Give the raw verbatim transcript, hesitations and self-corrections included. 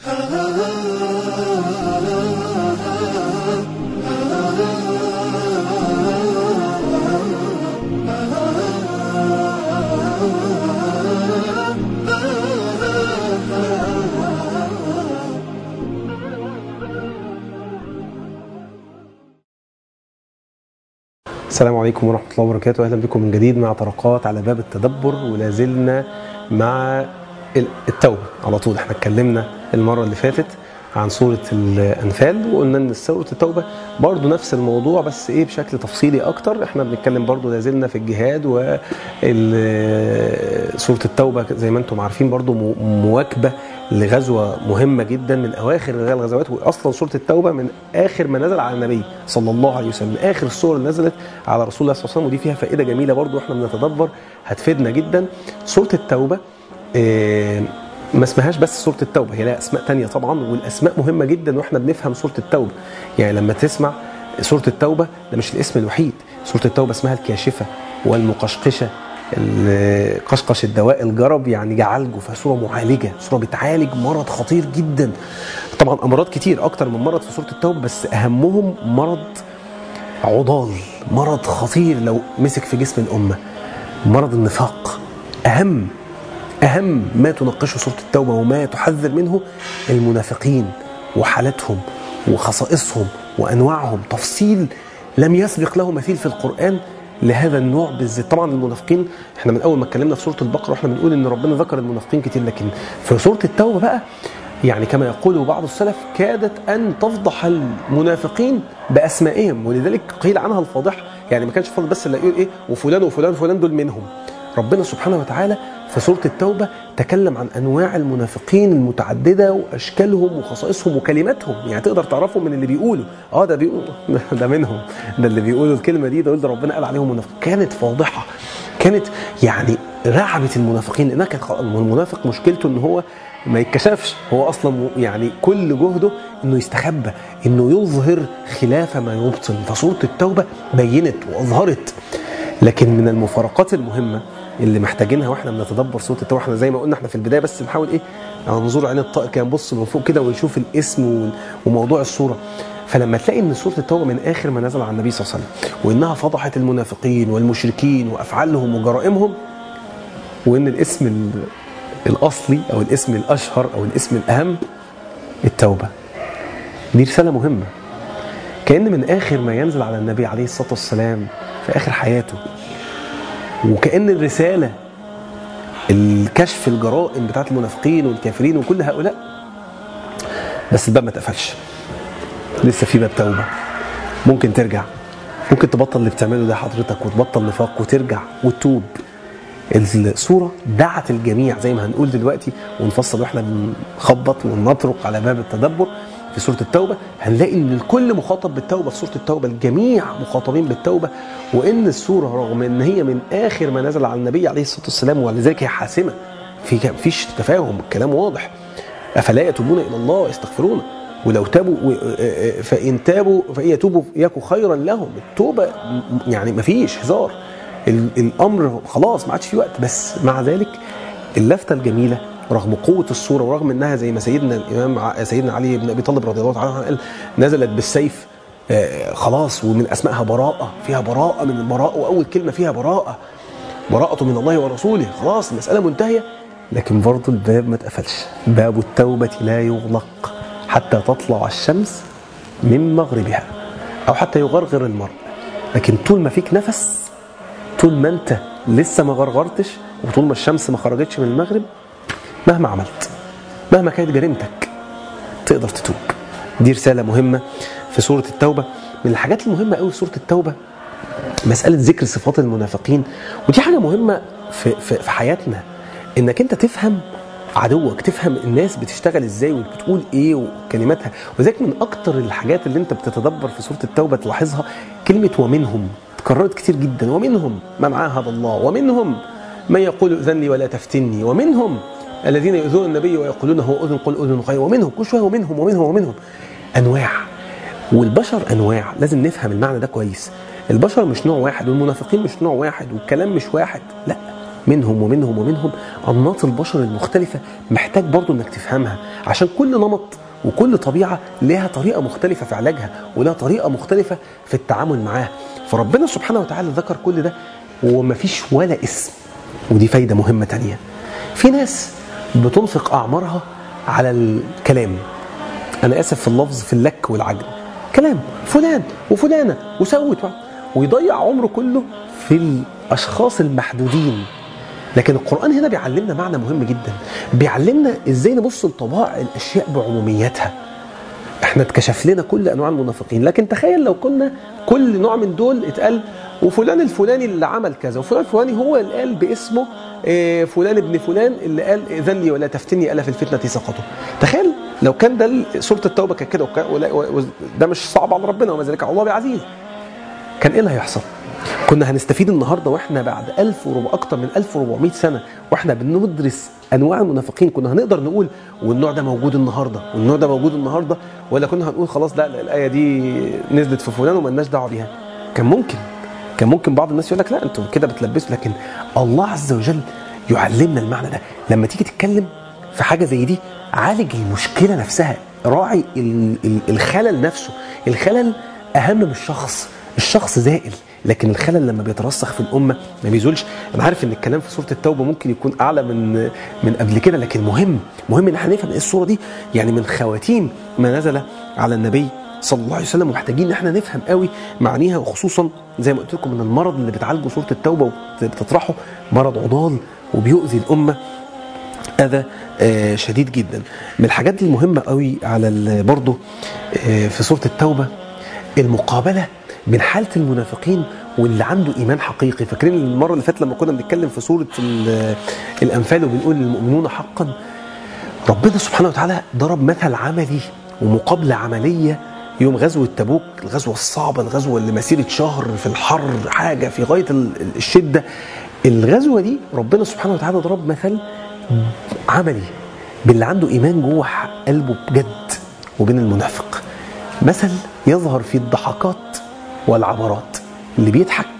السلام عليكم ورحمة الله وبركاته. أهلا بكم من جديد مع طرقات على باب التدبر، ولازلنا مع التوبة على طول. احنا اتكلمنا المرة اللي فاتت عن سورة الأنفال، وقلنا ان سورة التوبة برضو نفس الموضوع بس ايه بشكل تفصيلي اكتر. احنا بنتكلم برضو لازلنا في الجهاد، وسورة التوبة زي ما انتم عارفين برضو مواكبة لغزوة مهمة جدا من اواخر الغزوات، واصلا سورة التوبة من اخر ما نزل على النبي صلى الله عليه وسلم، اخر السور اللي نزلت على رسول الله صلى الله عليه وسلم، ودي فيها فائدة جميلة برضو احنا بنتدبر هتفيدنا جدا. سورة التوبة اه ما اسمهاش بس سورة التوبة، هي لها أسماء تانية طبعا، والأسماء مهمة جدا وإحنا بنفهم سورة التوبة. يعني لما تسمع سورة التوبة ده مش الاسم الوحيد، سورة التوبة اسمها الكاشفة والمقشقشة، قشقش الدواء الجرب يعني جعالجه، فسورة معالجة، سورة بتعالج مرض خطير جدا. طبعا أمراض كتير أكتر من مرض في سورة التوبة، بس أهمهم مرض عضال، مرض خطير لو مسك في جسم الأمة، مرض النفاق. أهم أهم ما تناقشه سورة التوبة وما تحذر منه المنافقين وحالتهم وخصائصهم وأنواعهم، تفصيل لم يسبق له مثيل في القرآن لهذا النوع بالذات. طبعا المنافقين احنا من أول ما اتكلمنا في سورة البقرة واحنا بنقول إن ربنا ذكر المنافقين كتير، لكن في سورة التوبة بقى يعني كما يقول بعض السلف كادت أن تفضح المنافقين بأسمائهم، ولذلك قيل عنها الفاضحة. يعني ما كانش فاضل بس اللي يقول إيه وفلان وفلان وفلان دول منهم. ربنا سبحانه وتعالى في سورة التوبة تكلم عن أنواع المنافقين المتعددة وأشكالهم وخصائصهم وكلماتهم، يعني تقدر تعرفهم من اللي بيقولوا اه ده بيقول ده منهم، ده اللي بيقولوا الكلمة دي ده ربنا قال عليهم منافق. كانت فاضحة، كانت يعني رعبت المنافقين، لأنها كانت المنافق مشكلته إن هو ما يتكشفش، هو أصلا يعني كل جهده إنه يستخبى، إنه يظهر خلاف ما يبطن. فسورة التوبة بينت وأظهرت. لكن من المفارقات المهمة اللي محتاجينها واحنا بنتدبر سورة التوبة، احنا زي ما قلنا احنا في البداية بس نحاول ايه ننظر عين الطائر كده، نبص من فوق كده ونشوف الاسم وموضوع السورة. فلما تلاقي ان سورة التوبة من اخر ما نزل على النبي صلى الله عليه وسلم، وانها فضحت المنافقين والمشركين وافعالهم وجرائمهم، وان الاسم الاصلي او الاسم الاشهر او الاسم الاهم التوبة، دي رسالة مهمة. كأن من اخر ما ينزل على النبي عليه الصلاة والسلام في اخر حياته، وكأن الرسالة الكشف الجرائم بتاعت المنافقين والكافرين وكل هؤلاء، بس الباب ما تقفلش، لسه في باب توبة. ممكن ترجع، ممكن تبطل اللي بتعمله ده حضرتك وتبطل نفاق وترجع وتوب. السورة دعت الجميع زي ما هنقول دلوقتي ونفصل واحنا بنخبط ونطرق على باب التدبر في سورة التوبة. هنلاقي ان الكل مخاطب بالتوبة في سورة التوبة، الجميع مخاطبين بالتوبة، وان السورة رغم ان هي من اخر ما نزل على النبي عليه الصلاة والسلام ولذلك هي حاسمة، في فيش تفاهم، الكلام واضح. افلا يتوبون الى الله ويستغفرون ولو تابوا فان تابوا فان يتوبوا يكن خيرا لهم. التوبة يعني مفيش هزار، الامر خلاص ما عادش في وقت. بس مع ذلك اللفتة الجميلة رغم قوة الصورة ورغم انها زي ما سيدنا الامام سيدنا علي بن ابي طالب رضي الله عنه قال نزلت بالسيف، آه خلاص، ومن اسمائها براءة، فيها براءة من البراءة، واول كلمة فيها براءة، براءة من الله ورسوله، خلاص المسألة منتهية. لكن برضو الباب ما اتقفلش، باب التوبة لا يغلق حتى تطلع الشمس من مغربها او حتى يغرغر المرء. لكن طول ما فيك نفس، طول ما انت لسه ما غرغرتش، وطول ما الشمس ما خرجتش من المغرب، مهما عملت مهما كانت جريمتك تقدر تتوب. دي رسالة مهمة في سورة التوبة. من الحاجات المهمة قوي في سورة التوبة مسألة ذكر صفات المنافقين، ودي حاجة مهمة في, في, في حياتنا، انك انت تفهم عدوك، تفهم الناس بتشتغل ازاي وبتقول ايه وكلماتها. وذلك من اكتر الحاجات اللي انت بتتدبر في سورة التوبة تلاحظها كلمة ومنهم، تكررت كتير جدا. ومنهم من عاهد الله، ومنهم من يقول اذن لي ولا تفتني، ومنهم الذين يؤذون النبي ويقولون هو اذن قل اذن خير، ومنهم كل شويه ومنهم ومنهم ومنهم. انواع، والبشر انواع، لازم نفهم المعنى ده كويس. البشر مش نوع واحد، والمنافقين مش نوع واحد، والكلام مش واحد، لا، منهم ومنهم ومنهم أنماط البشر المختلفة محتاج برضو انك تفهمها، عشان كل نمط وكل طبيعة لها طريقة مختلفة في علاجها ولها طريقة مختلفة في التعامل معاها. فربنا سبحانه وتعالى ذكر كل ده ومفيش ولا اسم. ودي فايدة مهمة تانية، في ناس بتنفق أعمارها على الكلام، أنا آسف في اللفظ، في اللك والعجل، كلام فلان وفلانة وسوت، ويضيع عمره كله في الأشخاص المحدودين. لكن القرآن هنا بيعلمنا معنى مهم جدا، بيعلمنا إزاي نبص لطبائع الأشياء بعمومياتها. احنا اتكشف لنا كل أنواع المنافقين، لكن تخيل لو كنا كل نوع من دول اتقال وفلان الفلاني اللي عمل كذا، وفلان الفلاني هو اللي قال باسمه اه فلان ابن فلان اللي قال إذن لي ولا تفتني ألا في الفتنة سقطوا. تخيل لو كان ده سورة التوبة كانت كده، ده مش صعب على ربنا وما ذلك على الله بعزيز، كان ايه اللي هيحصل؟ كنا هنستفيد النهارده واحنا بعد ألف وربع اكتر من ألف وأربعمائة سنه واحنا بندرس انواع المنافقين، كنا هنقدر نقول والنوع ده موجود النهارده والنوع ده موجود النهارده، ولا كنا هنقول خلاص لا, لا الايه دي نزلت في فلان وما لناش دعوه بيها؟ كان ممكن كان ممكن بعض الناس يقول لك لا انتوا كده بتلبسوا، لكن الله عز وجل يعلمنا المعنى ده. لما تيجي تتكلم في حاجه زي دي عالج المشكله نفسها، راعي الخلل نفسه. الخلل اهم من الشخص، الشخص زائل لكن الخلل لما بيترسخ في الامه ما بيزولش. انا عارف ان الكلام في سوره التوبه ممكن يكون اعلى من من قبل كده، لكن مهم مهم ان احنا نفهم ايه السوره دي، يعني من خواتيم ما نزل على النبي صلى الله عليه وسلم، ومحتاجين ان احنا نفهم قوي معانيها، وخصوصا زي ما قلت لكم من المرض اللي بتعالجه سوره التوبه وبتطرحه، مرض عضال وبيؤذي الامه اذى شديد جدا. من الحاجات دي المهمه قوي على برضه في سوره التوبه المقابله من حالة المنافقين واللي عنده إيمان حقيقي. فاكرين المرة اللي فاتت لما كنا بنتكلم في سورة الأنفال وبنقول المؤمنون حقا، ربنا سبحانه وتعالى ضرب مثل عملي ومقابلة عملية يوم غزوة تبوك، الغزوة الصعبة، الغزوة اللي مسيرة شهر في الحر، حاجة في غاية الشدة. الغزوة دي ربنا سبحانه وتعالى ضرب مثل عملي باللي عنده إيمان جوه قلبه بجد وبين المنافق. مثل يظهر في الضحكات والعبرات، اللي بيضحك